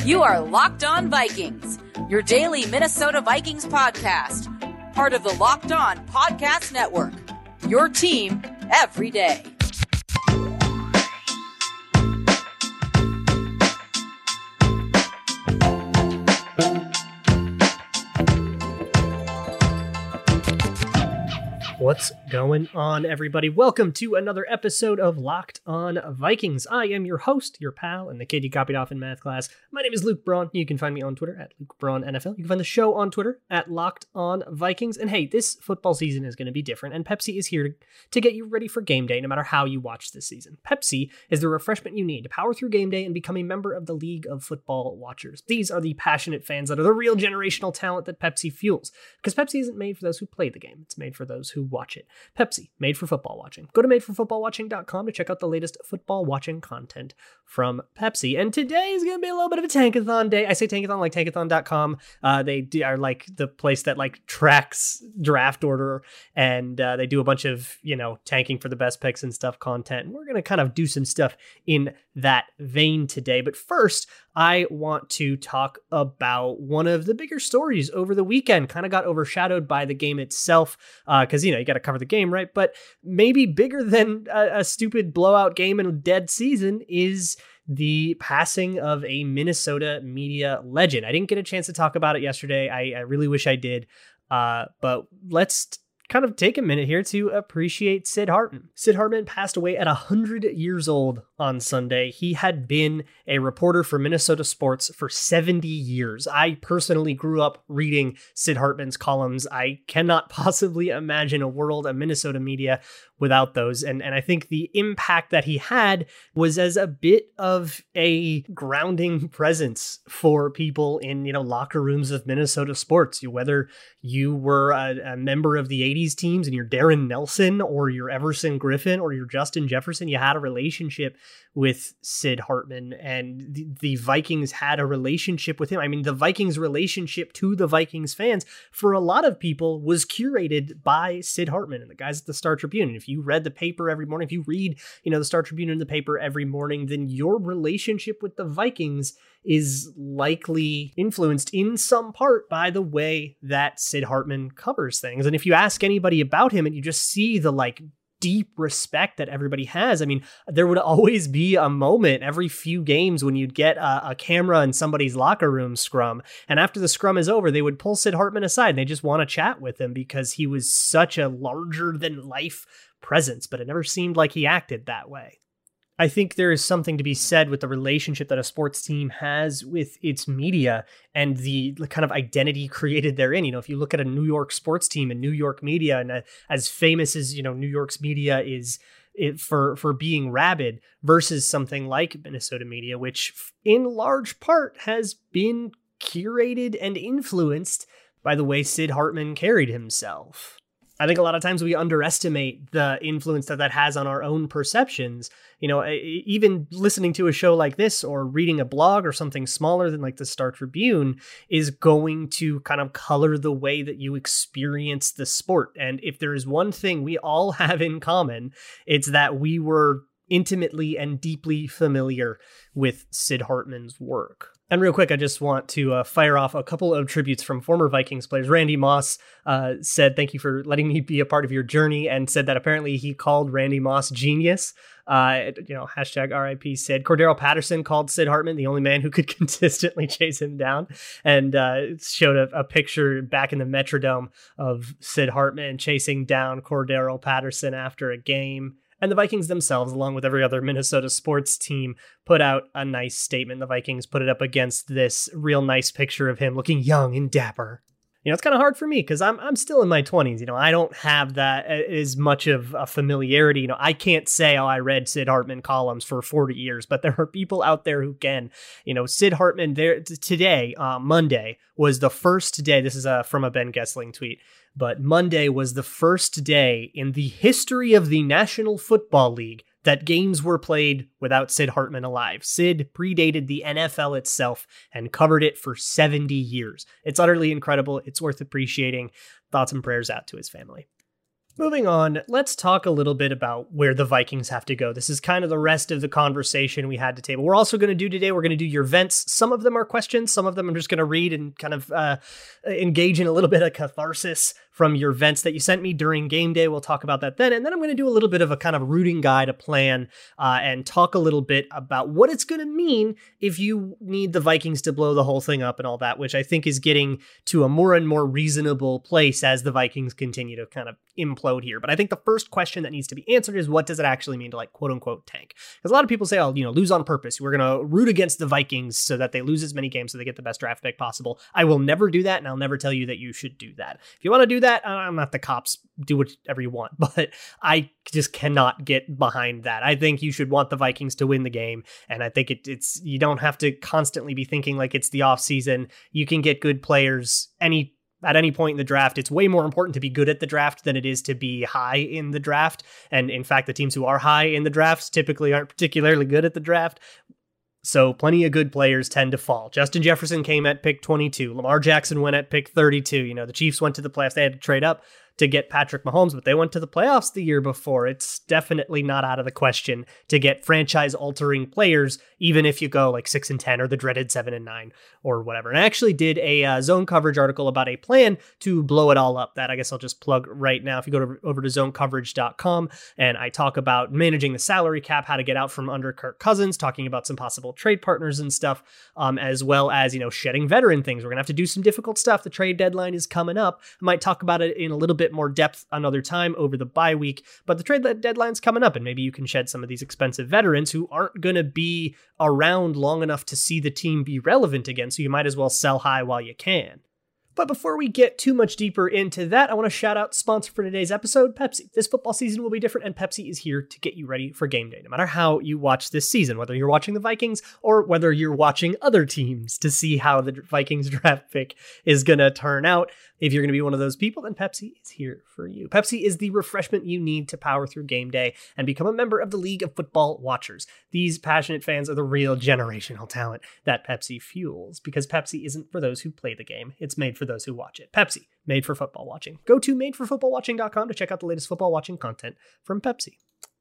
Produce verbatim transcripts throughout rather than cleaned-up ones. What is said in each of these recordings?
You are Locked On Vikings, your daily Minnesota Vikings podcast, part of the Locked On Podcast Network, your team every day. What's going on, everybody? Welcome to another episode of Locked On Vikings. I am your host, your pal, and the kid you copied off in math class. My name is Luke Braun. You can find me on Twitter at Luke Braun N F L. You can find the show on Twitter at Locked On Vikings. And hey, this football season is going to be different, and Pepsi is here to, to get you ready for game day, no matter how you watch this season. Pepsi is the refreshment you need to power through game day and become a member of the League of Football Watchers. These are the passionate fans that are the real generational talent that Pepsi fuels, because Pepsi isn't made for those who play the game. It's made for those who watch it. Pepsi, made for football watching. Go to made for football watching dot com to check out the latest football watching content from Pepsi. And today is going to be a little bit of a tankathon day. I say tankathon like tankathon dot com. Uh, they do, are like the place that like tracks draft order, and uh, they do a bunch of, you know, tanking for the best picks and stuff content. And we're going to kind of do some stuff in that vein today. But first, I want to talk about one of the bigger stories over the weekend. Kind of got overshadowed by the game itself, because, uh, you know, you got to cover the game, right? But maybe bigger than a, a stupid blowout game and a dead season is the passing of a Minnesota media legend. I didn't get a chance to talk about it yesterday. I, I really wish I did. Uh, but let's t- kind of take a minute here to appreciate Sid Hartman. Sid Hartman passed away at one hundred years old on Sunday. He had been a reporter for Minnesota sports for seventy years. I personally grew up reading Sid Hartman's columns. I cannot possibly imagine a world of Minnesota media without those. And, and I think the impact that he had was as a bit of a grounding presence for people in, you know, locker rooms of Minnesota sports. You, whether you were a, a member of the eighties teams and you're Darren Nelson or you're Everson Griffin or you're Justin Jefferson, you had a relationship with Sid Hartman, and the, the Vikings had a relationship with him. I mean, the Vikings' relationship to the Vikings fans for a lot of people was curated by Sid Hartman and the guys at the Star Tribune. And if you read the paper every morning, if you read, you know, the Star Tribune in the paper every morning, then your relationship with the Vikings is likely influenced in some part by the way that Sid Hartman covers things. And if you ask anybody about him and you just see the like deep respect that everybody has. I mean, there would always be a moment every few games when you'd get a, a camera in somebody's locker room scrum. And after the scrum is over, they would pull Sid Hartman aside and they just want to chat with him because he was such a larger than life presence, but it never seemed like he acted that way. I think there is something to be said with the relationship that a sports team has with its media and the kind of identity created therein. You know, if you look at a New York sports team and New York media, and uh, as famous as, you know, New York's media is it for, for being rabid versus something like Minnesota media, which in large part has been curated and influenced by the way Sid Hartman carried himself. I think a lot of times we underestimate the influence that that has on our own perceptions. You know, even listening to a show like this or reading a blog or something smaller than like the Star Tribune is going to kind of color the way that you experience the sport. And if there is one thing we all have in common, it's that we were intimately and deeply familiar with Sid Hartman's work. And real quick, I just want to uh, fire off a couple of tributes from former Vikings players. Randy Moss uh, said, thank you for letting me be a part of your journey, and said that apparently he called Randy Moss genius. Uh, you know, hashtag R I P Sid. Cordero Patterson called Sid Hartman the only man who could consistently chase him down, and uh, showed a, a picture back in the Metrodome of Sid Hartman chasing down Cordero Patterson after a game. And the Vikings themselves, along with every other Minnesota sports team, put out a nice statement. The Vikings put it up against this real nice picture of him looking young and dapper. You know, it's kind of hard for me because I'm I'm still in my twenties. You know, I don't have that as much of a familiarity. You know, I can't say, oh, I read Sid Hartman columns for forty years, but there are people out there who can. You know, Sid Hartman there today, uh, Monday, was the first day. This is a, from a Ben Gessling tweet. But Monday was the first day in the history of the National Football League that games were played without Sid Hartman alive. Sid predated the N F L itself and covered it for seventy years. It's utterly incredible. It's worth appreciating. Thoughts and prayers out to his family. Moving on, let's talk a little bit about where the Vikings have to go. This is kind of the rest of the conversation we had to table. We're also going to do today, we're going to do your vents. Some of them are questions. Some of them I'm just going to read and kind of uh, engage in a little bit of catharsis from your vents that you sent me during game day. We'll talk about that then. And then I'm going to do a little bit of a kind of rooting guide, a plan, uh, and talk a little bit about what it's going to mean if you need the Vikings to blow the whole thing up and all that, which I think is getting to a more and more reasonable place as the Vikings continue to kind of implode here. But I think the first question that needs to be answered is, what does it actually mean to, like, quote unquote tank? Because a lot of people say, oh, you know, lose on purpose. We're going to root against the Vikings so that they lose as many games so they get the best draft pick possible. I will never do that, and I'll never tell you that you should do that. If you want to do that, I'm not the cops, do whatever you want, but I just cannot get behind that. I think you should want the Vikings to win the game, and I think it, it's you don't have to constantly be thinking like it's the off season. You can get good players any at any point in the draft. It's way more important to be good at the draft than it is to be high in the draft. And in fact, the teams who are high in the drafts typically aren't particularly good at the draft. So plenty of good players tend to fall. Justin Jefferson came at pick twenty-two. Lamar Jackson went at pick thirty-two. You know, the Chiefs went to the playoffs. They had to trade up to get Patrick Mahomes, but they went to the playoffs the year before. It's definitely not out of the question to get franchise-altering players, even if you go like six and ten or the dreaded seven and nine or whatever. And I actually did a uh, Zone Coverage article about a plan to blow it all up. That I guess I'll just plug right now. If you go to, over to zone coverage dot com, and I talk about managing the salary cap, how to get out from under Kirk Cousins, talking about some possible trade partners and stuff, um, as well as, you know, shedding veteran things. We're gonna have to do some difficult stuff. The trade deadline is coming up. I might talk about it in a little bit more depth another time over the bye week, but the trade deadline's coming up, and maybe you can shed some of these expensive veterans who aren't going to be around long enough to see the team be relevant again, so you might as well sell high while you can. But before we get too much deeper into that, I want to shout out sponsor for today's episode, Pepsi. This football season will be different, and Pepsi is here to get you ready for game day, no matter how you watch this season, whether you're watching the Vikings or whether you're watching other teams to see how the Vikings draft pick is going to turn out. If you're going to be one of those people, then Pepsi is here for you. Pepsi is the refreshment you need to power through game day and become a member of the League of Football Watchers. These passionate fans are the real generational talent that Pepsi fuels, because Pepsi isn't for those who play the game. It's made for those who watch it. Pepsi, made for football watching. Go to made for football watching dot com to check out the latest football watching content from Pepsi.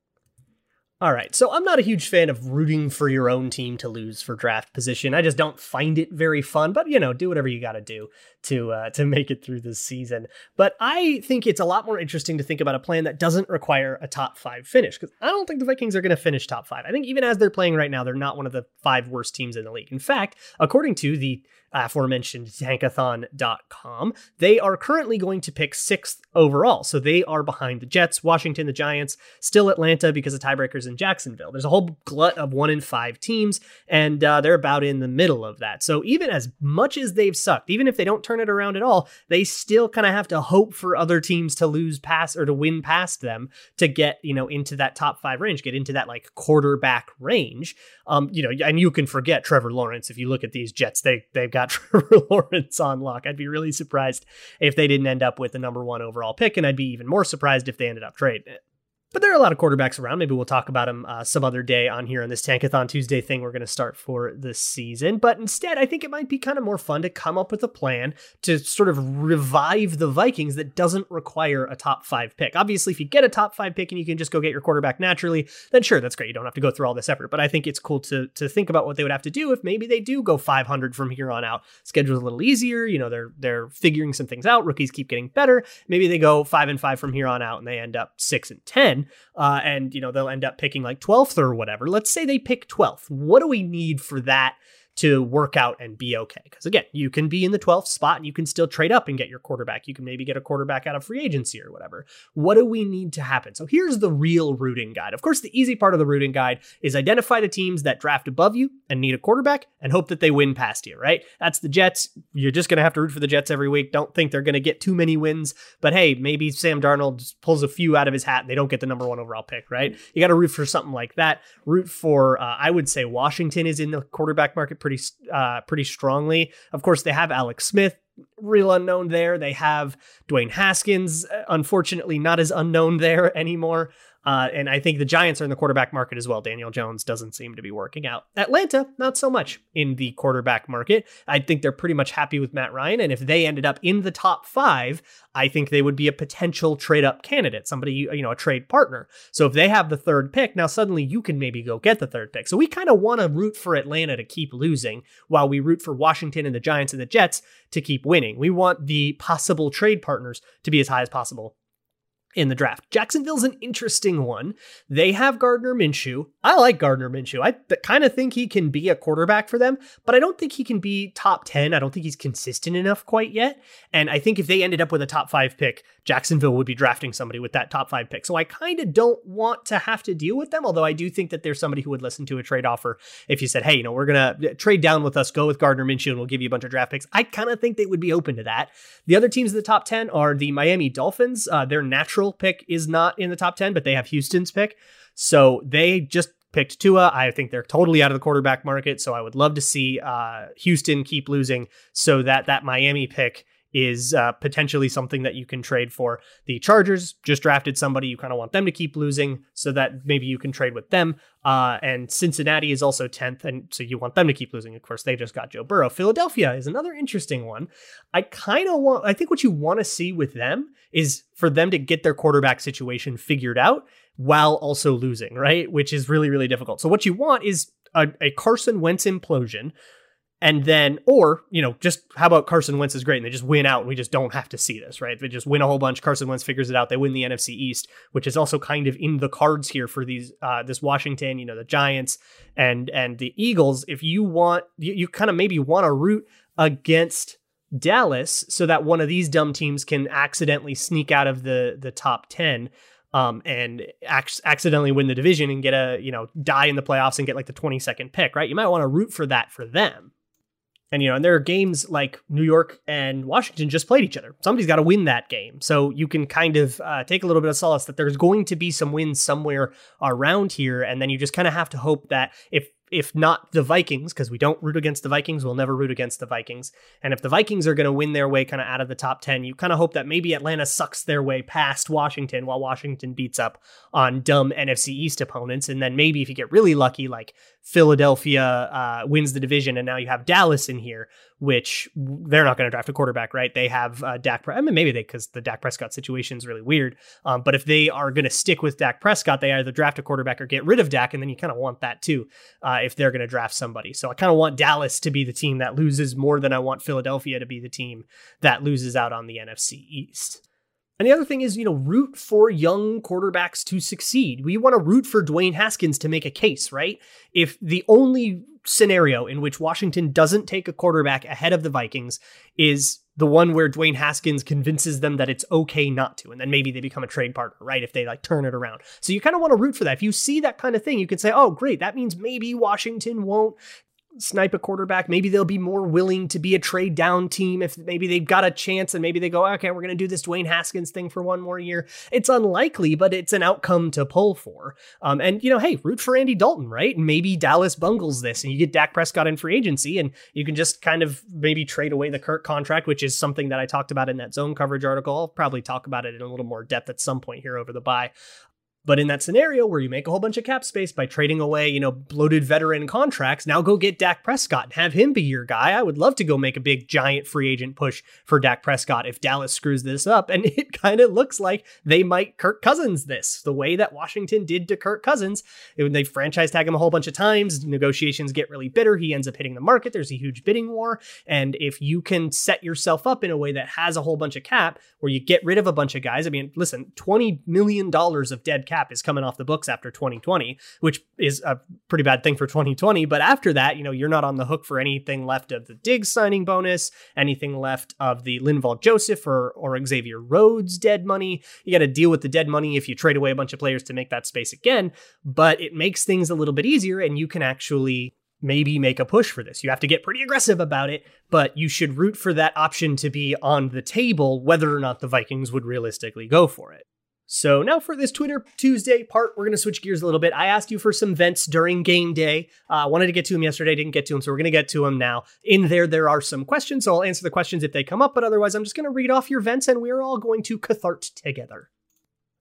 All right, so I'm not a huge fan of rooting for your own team to lose for draft position. I just don't find it very fun, but, you know, do whatever you got to do to uh, to make it through this season. But I think it's a lot more interesting to think about a plan that doesn't require a top five finish, because I don't think the Vikings are going to finish top five. I think even as they're playing right now, they're not one of the five worst teams in the league. In fact, according to the aforementioned tankathon dot com, they are currently going to pick sixth overall. So they are behind the Jets, Washington, the Giants, still Atlanta because of tiebreakers in Jacksonville. There's a whole glut of one in five teams, and uh, they're about in the middle of that. So even as much as they've sucked, even if they don't turn it around at all, they still kind of have to hope for other teams to lose past or to win past them to get, you know, into that top five range, get into that like quarterback range. Um, you know, and you can forget Trevor Lawrence. If you look at these Jets, they, they've got Trevor Lawrence on lock. I'd be really surprised if they didn't end up with the number one overall pick, and I'd be even more surprised if they ended up trading it. But there are a lot of quarterbacks around. Maybe we'll talk about them uh, some other day on here on this Tankathon Tuesday thing we're going to start for this season. But instead, I think it might be kind of more fun to come up with a plan to sort of revive the Vikings that doesn't require a top five pick. Obviously, if you get a top five pick and you can just go get your quarterback naturally, then sure, that's great. You don't have to go through all this effort. But I think it's cool to to think about what they would have to do if maybe they do go five hundred from here on out. Schedule's a little easier. You know, they're they're figuring some things out. Rookies keep getting better. Maybe they go five and five from here on out and they end up six and ten. Uh, and, you know, they'll end up picking like twelfth or whatever. Let's say they pick twelfth. What do we need for that to work out and be okay? Because again, you can be in the twelfth spot and you can still trade up and get your quarterback. You can maybe get a quarterback out of free agency or whatever. What do we need to happen? So here's the real rooting guide. Of course, the easy part of the rooting guide is identify the teams that draft above you and need a quarterback and hope that they win past you, right? That's the Jets. You're just going to have to root for the Jets every week. Don't think they're going to get too many wins, but hey, maybe Sam Darnold just pulls a few out of his hat and they don't get the number one overall pick, right? You got to root for something like that. Root for, uh, I would say Washington is in the quarterback market pretty uh, pretty strongly. Of course, they have Alex Smith, real unknown there. They have Dwayne Haskins, unfortunately not as unknown there anymore. Uh, and I think the Giants are in the quarterback market as well. Daniel Jones doesn't seem to be working out. Atlanta, not so much in the quarterback market. I think they're pretty much happy with Matt Ryan. And if they ended up in the top five, I think they would be a potential trade up candidate, somebody, you know, a trade partner. So if they have the third pick, now suddenly you can maybe go get the third pick. So we kind of want to root for Atlanta to keep losing while we root for Washington and the Giants and the Jets to keep winning. We want the possible trade partners to be as high as possible in the draft. Jacksonville's an interesting one. They have Gardner Minshew. I like Gardner Minshew. I th- kind of think he can be a quarterback for them, but I don't think he can be top ten. I don't think he's consistent enough quite yet. And I think if they ended up with a top five pick, Jacksonville would be drafting somebody with that top five pick. So I kind of don't want to have to deal with them, although I do think that there's somebody who would listen to a trade offer if you said, hey, you know, we're going to trade down with us, go with Gardner Minshew, and we'll give you a bunch of draft picks. I kind of think they would be open to that. The other teams in the top ten are the Miami Dolphins. Uh, their natural pick is not in the top ten, but they have Houston's pick. So they just picked Tua. I think they're totally out of the quarterback market. So I would love to see uh, Houston keep losing so that that Miami pick is uh, potentially something that you can trade for. The Chargers just drafted somebody. You kind of want them to keep losing so that maybe you can trade with them. Uh, and Cincinnati is also tenth. And so you want them to keep losing. Of course, they just got Joe Burrow. Philadelphia is another interesting one. I kind of want, I think what you want to see with them is for them to get their quarterback situation figured out while also losing, right? Which is really, really difficult. So what you want is a, a Carson Wentz implosion. And then, or, you know, just how about Carson Wentz is great and they just win out and we just don't have to see this, right? They just win a whole bunch. Carson Wentz figures it out. They win the N F C East, which is also kind of in the cards here for these, uh, this Washington, you know, the Giants and, and the Eagles. If you want, you, you kind of maybe want to root against Dallas so that one of these dumb teams can accidentally sneak out of the, the top ten. Um, and ac- accidentally win the division and get a, you know, die in the playoffs and get like the twenty-second pick, right? You might want to root for that for them. And, you know, and there are games like New York and Washington just played each other. Somebody's got to win that game. So you can kind of uh, take a little bit of solace that there's going to be some wins somewhere around here. And then you just kind of have to hope that if if not the Vikings, because we don't root against the Vikings, we'll never root against the Vikings. And if the Vikings are going to win their way kind of out of the top ten, you kind of hope that maybe Atlanta sucks their way past Washington while Washington beats up on dumb N F C East opponents. And then maybe if you get really lucky, like Philadelphia uh, wins the division and now you have Dallas in here, which they're not going to draft a quarterback, right? They have uh, Dak Prescott. I mean, maybe they, because the Dak Prescott situation is really weird. Um, but if they are going to stick with Dak Prescott, they either draft a quarterback or get rid of Dak. And then you kind of want that too. Uh, if they're going to draft somebody. So I kind of want Dallas to be the team that loses more than I want Philadelphia to be the team that loses out on the N F C East. And the other thing is, you know, root for young quarterbacks to succeed. We want to root for Dwayne Haskins to make a case, right? If the only scenario in which Washington doesn't take a quarterback ahead of the Vikings is the one where Dwayne Haskins convinces them that it's okay not to, and then maybe they become a trade partner, right? If they like turn it around. So you kind of want to root for that. If you see that kind of thing, you can say, oh, great. That means maybe Washington won't snipe a quarterback. Maybe they'll be more willing to be a trade down team if maybe they've got a chance and maybe they go, okay, we're going to do this Dwayne Haskins thing for one more year. It's unlikely, but it's an outcome to pull for. Um, and, you know, hey, root for Andy Dalton, right? And maybe Dallas bungles this and you get Dak Prescott in free agency and you can just kind of maybe trade away the Kirk contract, which is something that I talked about in that zone coverage article. I'll probably talk about it in a little more depth at some point here over the bye. But in that scenario where you make a whole bunch of cap space by trading away, you know, bloated veteran contracts, now go get Dak Prescott and have him be your guy. I would love to go make a big giant free agent push for Dak Prescott if Dallas screws this up. And it kind of looks like they might Kirk Cousins this, the way that Washington did to Kirk Cousins. When they franchise tag him a whole bunch of times, negotiations get really bitter. He ends up hitting the market. There's a huge bidding war. And if you can set yourself up in a way that has a whole bunch of cap where you get rid of a bunch of guys, I mean, listen, twenty million dollars of dead cap cap is coming off the books after twenty twenty, which is a pretty bad thing for twenty twenty. But after that, you know, you're not on the hook for anything left of the Diggs signing bonus, anything left of the Linval Joseph or, or Xavier Rhodes dead money. You got to deal with the dead money if you trade away a bunch of players to make that space again. But it makes things a little bit easier and you can actually maybe make a push for this. You have to get pretty aggressive about it, but you should root for that option to be on the table, whether or not the Vikings would realistically go for it. So now for this Twitter Tuesday part, we're going to switch gears a little bit. I asked you for some vents during game day. I uh, wanted to get to them yesterday, didn't get to them, so we're going to get to them now. In there, there are some questions, so I'll answer the questions if they come up, but otherwise I'm just going to read off your vents and we're all going to cathart together.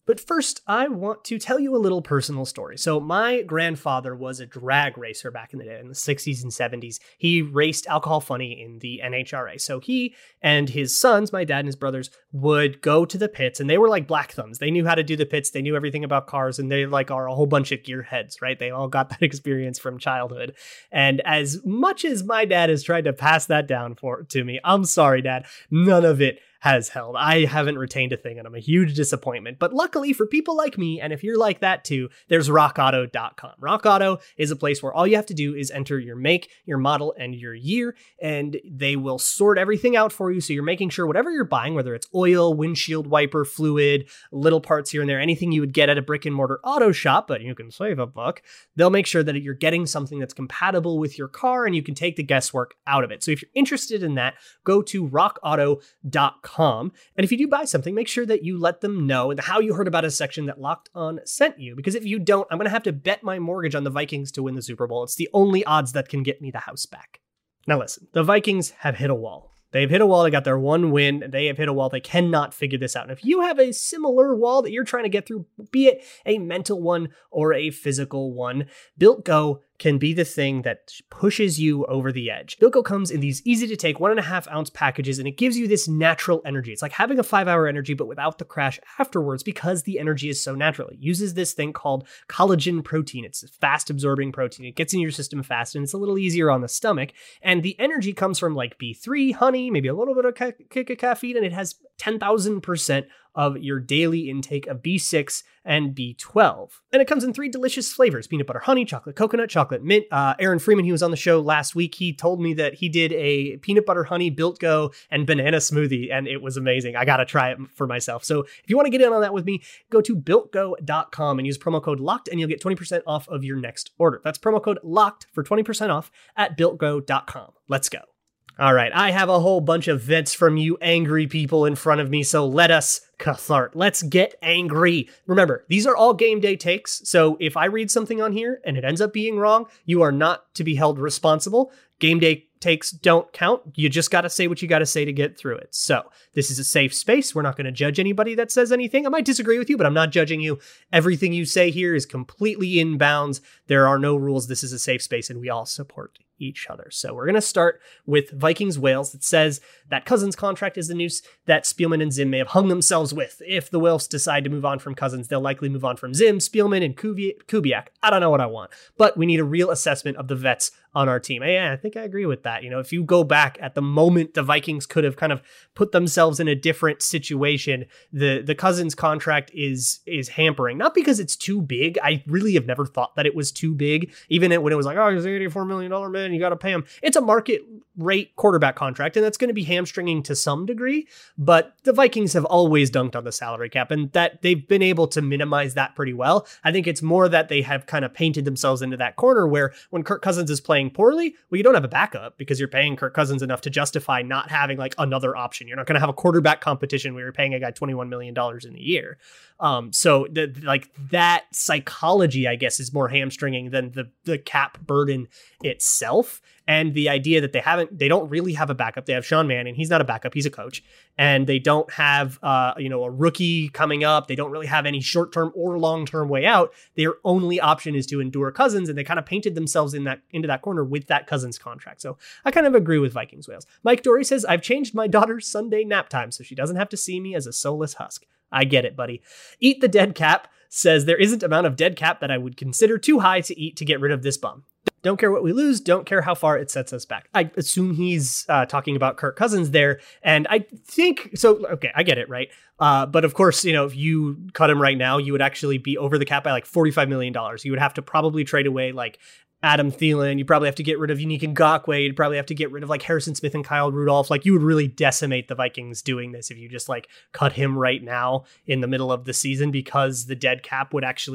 But first, I want to tell you a little personal story. So my grandfather was a drag racer back in the day, in the sixties and seventies. He raced Alcohol Funny in the N H R A. So he and his sons, my dad and his brothers, would go to the pits, and they were like black thumbs. They knew how to do the pits. They knew everything about cars, and they like are a whole bunch of gearheads, right? They all got that experience from childhood. And as much as my dad has tried to pass that down for to me, I'm sorry, Dad, none of it has held. I haven't retained a thing, and I'm a huge disappointment. But luckily for people like me, and if you're like that too, there's rock auto dot com. Rock Auto is a place where all you have to do is enter your make, your model, and your year, and they will sort everything out for you. So you're making sure whatever you're buying, whether it's oil, windshield wiper fluid, little parts here and there, anything you would get at a brick and mortar auto shop, but you can save a buck, they'll make sure that you're getting something that's compatible with your car, and you can take the guesswork out of it. So if you're interested in that, go to rock auto dot com. And if you do buy something, make sure that you let them know the how you heard about us section that Locked On sent you. Because if you don't, I'm going to have to bet my mortgage on the Vikings to win the Super Bowl. It's the only odds that can get me the house back. Now listen, the Vikings have hit a wall. They've hit a wall. They got their one win. They have hit a wall. They cannot figure this out. And if you have a similar wall that you're trying to get through, be it a mental one or a physical one, Built Go can be the thing that pushes you over the edge. Built Go comes in these easy to take one and a half ounce packages, and it gives you this natural energy. It's like having a five hour energy, but without the crash afterwards, because the energy is so natural. It uses this thing called collagen protein. It's a fast absorbing protein. It gets in your system fast, and it's a little easier on the stomach. And the energy comes from like B three, honey, maybe a little bit of ca- kick of caffeine, and it has ten thousand percent of your daily intake of B six and B twelve. And it comes in three delicious flavors: peanut butter honey, chocolate coconut, chocolate mint. Uh, Aaron Freeman, he was on the show last week. He told me that he did a peanut butter honey, Built Go, and banana smoothie, and it was amazing. I gotta try it for myself. So if you want to get in on that with me, go to built go dot com and use promo code LOCKED, and you'll get twenty percent off of your next order. That's promo code LOCKED for twenty percent off at built go dot com. Let's go. All right, I have a whole bunch of vents from you angry people in front of me, so let us cathartic. Let's get angry. Remember, these are all game day takes, so if I read something on here and it ends up being wrong, you are not to be held responsible. Game day takes don't count. You just got to say what you got to say to get through it. So this is a safe space. We're not going to judge anybody that says anything. I might disagree with you, but I'm not judging you. Everything you say here is completely in bounds. There are no rules. This is a safe space, and we all support each other. So we're going to start with Vikings Whales. That says that Cousins contract is the noose that Spielman and Zim may have hung themselves with. If the Whales decide to move on from Cousins, they'll likely move on from Zim, Spielman, and Kubiak. I don't know what I want, but we need a real assessment of the vets on our team. Yeah, I think I agree with that. You know, if you go back at the moment the Vikings could have kind of put themselves in a different situation, the the Cousins contract is is hampering. Not because it's too big. I really have never thought that it was too big. Even when it was like, oh, he's an eighty-four million dollars man, you got to pay him. It's a market rate quarterback contract, and that's going to be hamstringing to some degree. But the Vikings have always dunked on the salary cap, and that they've been able to minimize that pretty well. I think it's more that they have kind of painted themselves into that corner where when Kirk Cousins is playing poorly, well, you don't have a backup because you're paying Kirk Cousins enough to justify not having like another option. You're not going to have a quarterback competition where you're paying a guy twenty-one million dollars in a year. Um, so the, like that psychology, I guess, is more hamstringing than the, the cap burden itself. And the idea that they haven't, they don't really have a backup. They have Sean Mannion. He's not a backup. He's a coach. And they don't have, uh, you know, a rookie coming up. They don't really have any short-term or long-term way out. Their only option is to endure Cousins. And they kind of painted themselves in that into that corner with that Cousins contract. So I kind of agree with Vikings Whales. Mike Dory says, I've changed my daughter's Sunday nap time so she doesn't have to see me as a soulless husk. I get it, buddy. Eat the Dead Cap says there isn't amount of dead cap that I would consider too high to eat to get rid of this bum. Don't care what we lose. Don't care how far it sets us back. I assume he's uh, talking about Kirk Cousins there. And I think, so, okay, I get it, right? Uh, but of course, you know, if you cut him right now, you would actually be over the cap by like forty-five million dollars. You would have to probably trade away like Adam Thielen. You probably have to get rid of Unique Ngakoue. You'd probably have to get rid of like Harrison Smith and Kyle Rudolph. Like you would really decimate the Vikings doing this if you just like cut him right now in the middle of the season, because the dead cap would actually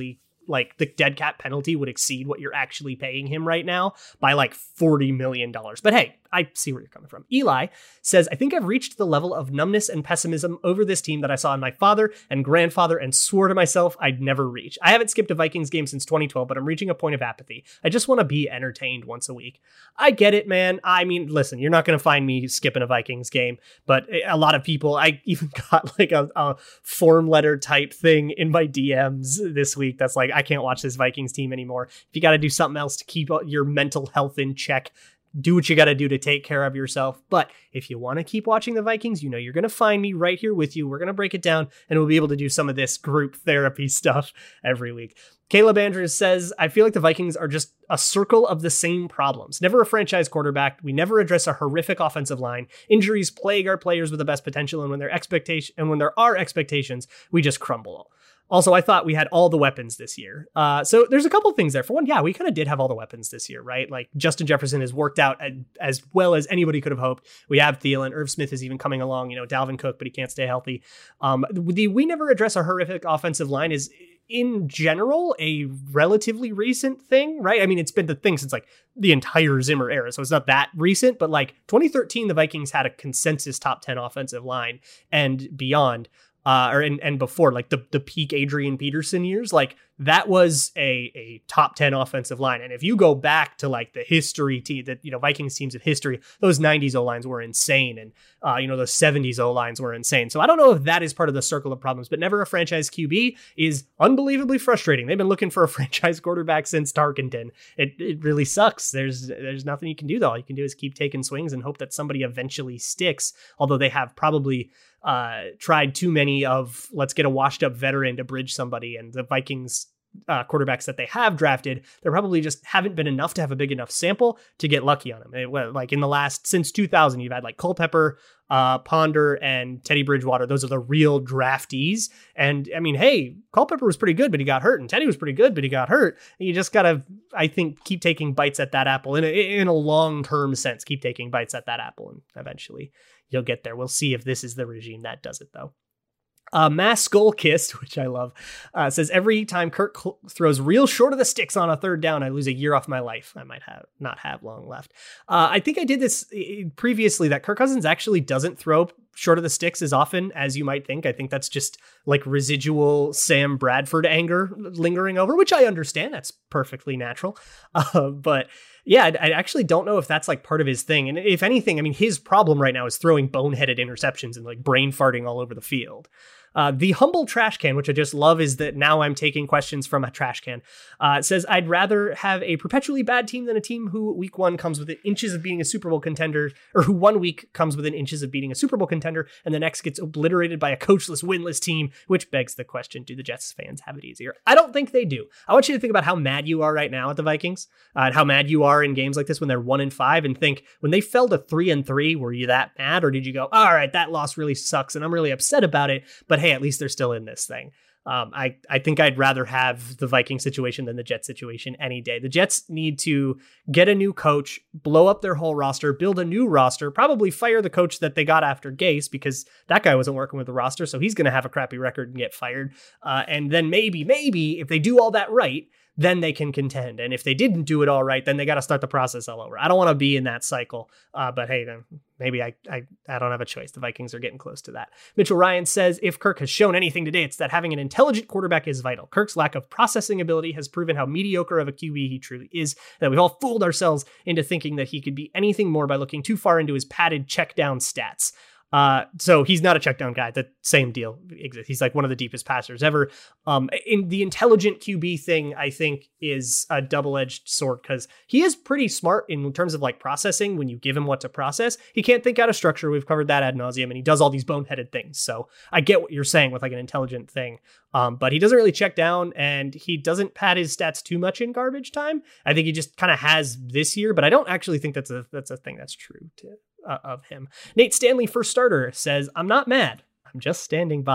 like the dead cap penalty would exceed what you're actually paying him right now by like forty million dollars. But hey, I see where you're coming from. Eli says, I think I've reached the level of numbness and pessimism over this team that I saw in my father and grandfather and swore to myself I'd never reach. I haven't skipped a Vikings game since twenty twelve, but I'm reaching a point of apathy. I just want to be entertained once a week. I get it, man. I mean, listen, you're not going to find me skipping a Vikings game, but a lot of people, I even got like a, a form letter type thing in my D Ms this week that's like, I can't watch this Vikings team anymore. If you got to do something else to keep your mental health in check, do what you got to do to take care of yourself. But if you want to keep watching the Vikings, you know, you're going to find me right here with you. We're going to break it down and we'll be able to do some of this group therapy stuff every week. Caleb Andrews says, I feel like the Vikings are just a circle of the same problems. Never a franchise quarterback. We never address a horrific offensive line. Injuries plague our players with the best potential. And when there expectation and when there are expectations, we just crumble. Also, I thought we had all the weapons this year. Uh, so there's a couple things there. For one, yeah, we kind of did have all the weapons this year, right? Like Justin Jefferson has worked out as well as anybody could have hoped. We have Thielen. Irv Smith is even coming along, you know, Dalvin Cook, but he can't stay healthy. Um, the we never address a horrific offensive line is in general a relatively recent thing, right? I mean, it's been the thing since like the entire Zimmer era, so it's not that recent, but like twenty thirteen, the Vikings had a consensus top ten offensive line and beyond. Uh, or and, and before, like the, the peak Adrian Peterson years, like that was a, a top ten offensive line. And if you go back to like the history team that, you know, Vikings teams of history, those nineties O-lines were insane. And, uh, you know, those seventies O-lines were insane. So I don't know if that is part of the circle of problems, but never a franchise Q B is unbelievably frustrating. They've been looking for a franchise quarterback since Tarkenton. It it really sucks. There's, there's nothing you can do though. All you can do is keep taking swings and hope that somebody eventually sticks. Although they have probably Uh, tried too many of let's get a washed up veteran to bridge somebody, and the Vikings uh, quarterbacks that they have drafted, there probably just haven't been enough to have a big enough sample to get lucky on them. It, well, like in the last, since two thousand, you've had like Culpepper, uh, Ponder, and Teddy Bridgewater. Those are the real draftees. And I mean, hey, Culpepper was pretty good, but he got hurt, and Teddy was pretty good, but he got hurt. And you just gotta, I think, keep taking bites at that apple in a, in a long-term sense, keep taking bites at that apple, and eventually you'll get there. We'll see if this is the regime that does it, though. Uh, Mass Skull Kissed, which I love, uh, says, every time Kirk cl- throws real short of the sticks on a third down, I lose a year off my life. I might have not have long left. Uh, I think I did this previously, that Kirk Cousins actually doesn't throw short of the sticks as often as you might think. I think that's just like residual Sam Bradford anger lingering over, which I understand. That's perfectly natural. Uh, but yeah, I, I actually don't know if that's like part of his thing. And if anything, I mean, his problem right now is throwing boneheaded interceptions and like brain farting all over the field. Uh, the humble trash can, which I just love, is that now I'm taking questions from a trash can. Uh, it says, I'd rather have a perpetually bad team than a team who week one comes within inches of beating a Super Bowl contender, or who one week comes within inches of beating a Super Bowl contender, and the next gets obliterated by a coachless, winless team, which begs the question, do the Jets fans have it easier? I don't think they do. I want you to think about how mad you are right now at the Vikings, uh, and how mad you are in games like this when they're one and five, and think, when they fell to three and three, were you that mad? Or did you go, all right, that loss really sucks, and I'm really upset about it, but hey, at least they're still in this thing. Um, I, I think I'd rather have the Viking situation than the Jets situation any day. The Jets need to get a new coach, blow up their whole roster, build a new roster, probably fire the coach that they got after Gase, because that guy wasn't working with the roster, so he's going to have a crappy record and get fired. Uh, and then maybe, maybe if they do all that right, then they can contend. And if they didn't do it all right, then they got to start the process all over. I don't want to be in that cycle. Uh, but hey, then maybe I, I I don't have a choice. The Vikings are getting close to that. Mitchell Ryan says, if Kirk has shown anything today, it's that having an intelligent quarterback is vital. Kirk's lack of processing ability has proven how mediocre of a Q B he truly is, that we've all fooled ourselves into thinking that he could be anything more by looking too far into his padded check down stats. Uh, so he's not a check down guy. The same deal exists. He's like one of the deepest passers ever. Um, in the intelligent Q B thing, I think is a double-edged sword, because he is pretty smart in terms of like processing. When you give him what to process, he can't think out of structure. We've covered that ad nauseum, and he does all these boneheaded things. So I get what you're saying with like an intelligent thing. Um, but he doesn't really check down, and he doesn't pad his stats too much in garbage time. I think he just kind of has this year, but I don't actually think that's a, that's a thing that's true to Uh, of him. Nate Stanley, first starter, says, I'm not mad. I'm just standing by.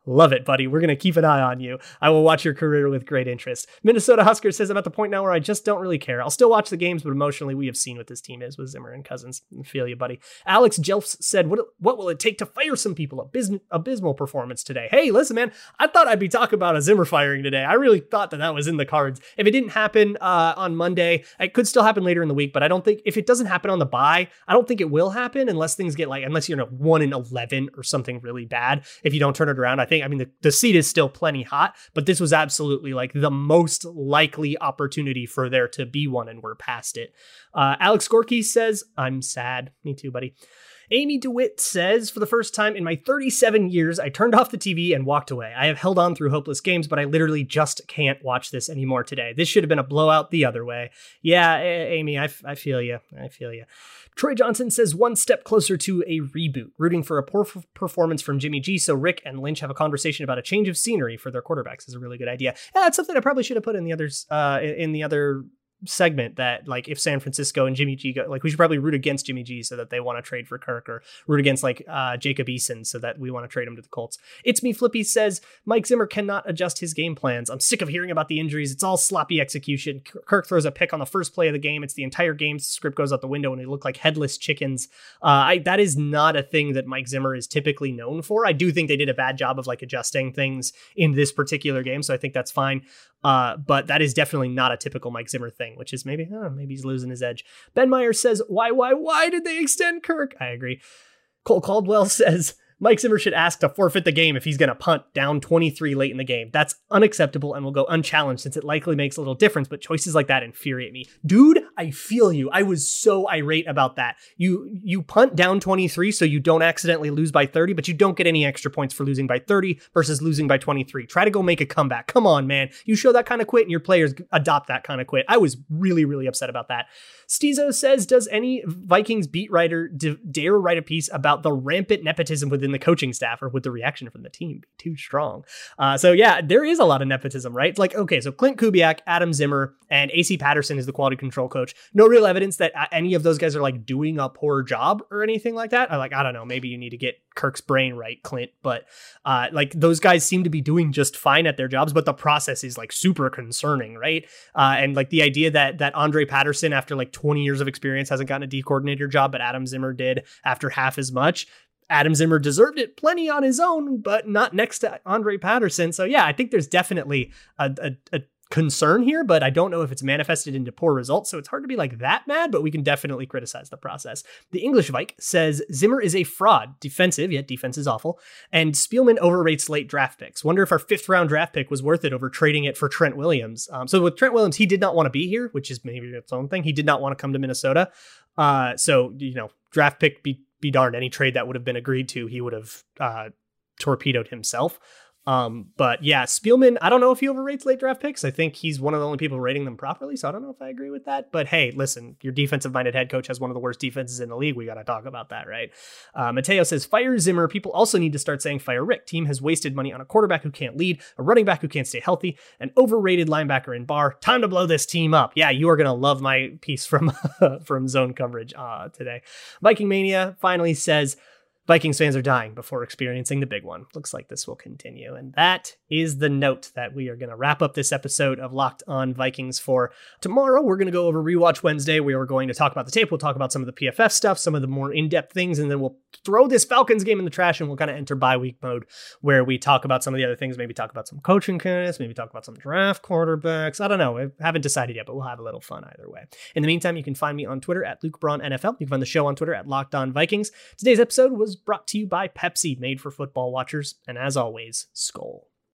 Love it, buddy. We're going to keep an eye on you. I will watch your career with great interest. Minnesota Husker says, I'm at the point now where I just don't really care. I'll still watch the games, but emotionally we have seen what this team is with Zimmer and Cousins. I feel you, buddy. Alex Jelfs said, what, what will it take to fire some people? Abysm- abysmal performance today. Hey, listen, man, I thought I'd be talking about a Zimmer firing today. I really thought that that was in the cards. If it didn't happen uh, on Monday, it could still happen later in the week, but I don't think, if it doesn't happen on the bye, I don't think it will happen unless things get like, unless you're in a one in eleven or something really bad. If you don't turn it around, I think, I mean, the, the seat is still plenty hot, but this was absolutely like the most likely opportunity for there to be one, and we're past it. Uh, Alex Gorky says, I'm sad. Me too, buddy. Amy DeWitt says, for the first time in my thirty-seven years, I turned off the T V and walked away. I have held on through hopeless games, but I literally just can't watch this anymore today. This should have been a blowout the other way. Yeah, Amy, I, I feel you. I feel you. Troy Johnson says, one step closer to a reboot. Rooting for a poor f- performance from Jimmy G so Rick and Lynch have a conversation about a change of scenery for their quarterbacks is a really good idea. Yeah, that's something I probably should have put in the others, uh, in the other segment, that like if San Francisco and Jimmy G go, like we should probably root against Jimmy G so that they want to trade for Kirk, or root against like uh Jacob Eason so that we want to trade him to the Colts. It's Me Flippy says, Mike Zimmer cannot adjust his game plans. I'm sick of hearing about the injuries. It's all sloppy execution. Kirk throws a pick on the first play of the game. It's the entire game. The script goes out the window and they look like headless chickens. Uh, I, that is not a thing that Mike Zimmer is typically known for. I do think they did a bad job of like adjusting things in this particular game, so I think that's fine. Uh, but that is definitely not a typical Mike Zimmer thing, which is maybe, oh, maybe he's losing his edge. Ben Meyer says, why, why, why did they extend Kirk? I agree. Cole Caldwell says, Mike Zimmer should ask to forfeit the game if he's going to punt down twenty-three late in the game. That's unacceptable and will go unchallenged since it likely makes a little difference, but choices like that infuriate me. Dude, I feel you. I was so irate about that. You you punt down twenty-three so you don't accidentally lose by thirty, but you don't get any extra points for losing by thirty versus losing by twenty-three. Try to go make a comeback. Come on, man. You show that kind of quit and your players adopt that kind of quit. I was really, really upset about that. Stizo says, does any Vikings beat writer d- dare write a piece about the rampant nepotism within the coaching staff, or would the reaction from the team be too strong? Uh, so yeah, there is a lot of nepotism, right? It's like, okay, so Clint Kubiak, Adam Zimmer, and A C Patterson is the quality control coach. No real evidence that any of those guys are like doing a poor job or anything like that. I like, I don't know, maybe you need to get Kirk's brain right, Clint, but uh, like those guys seem to be doing just fine at their jobs, but the process is like super concerning, right? Uh, and like the idea that that Andre Patterson, after like twenty years of experience, hasn't gotten a D coordinator job, but Adam Zimmer did after half as much. Adam Zimmer deserved it plenty on his own, but not next to Andre Patterson. So yeah, I think there's definitely a, a, a concern here, but I don't know if it's manifested into poor results. So it's hard to be like that mad, but we can definitely criticize the process. The English Vike says Zimmer is a fraud, defensive, yet defense is awful. And Spielman overrates late draft picks. Wonder if our fifth round draft pick was worth it over trading it for Trent Williams. Um, so with Trent Williams, he did not want to be here, which is maybe its own thing. He did not want to come to Minnesota. Uh, so, you know, draft pick be, be darned, any trade that would have been agreed to, he would have uh, torpedoed himself. Um, but yeah, Spielman, I don't know if he overrates late draft picks. I think he's one of the only people rating them properly. So I don't know if I agree with that, but hey, listen, your defensive minded head coach has one of the worst defenses in the league. We got to talk about that, right? Uh, Mateo says, fire Zimmer. People also need to start saying fire Rick. Team has wasted money on a quarterback who can't lead, a running back who can't stay healthy, an overrated linebacker in Barr. Time to blow this team up. Yeah, you are going to love my piece from, from Zone Coverage uh, today. Viking Mania finally says, Vikings fans are dying before experiencing the big one. Looks like this will continue. And that is the note that we are going to wrap up this episode of Locked On Vikings for. Tomorrow, we're going to go over Rewatch Wednesday. We are going to talk about the tape. We'll talk about some of the P F F stuff, some of the more in-depth things, and then we'll throw this Falcons game in the trash and we'll kind of enter bye week mode where we talk about some of the other things, maybe talk about some coaching candidates, maybe talk about some draft quarterbacks. I don't know. I haven't decided yet, but we'll have a little fun either way. In the meantime, you can find me on Twitter at Luke Braun N F L. You can find the show on Twitter at Locked On Vikings. Today's episode was brought to you by Pepsi, made for football watchers. And as always, Skol.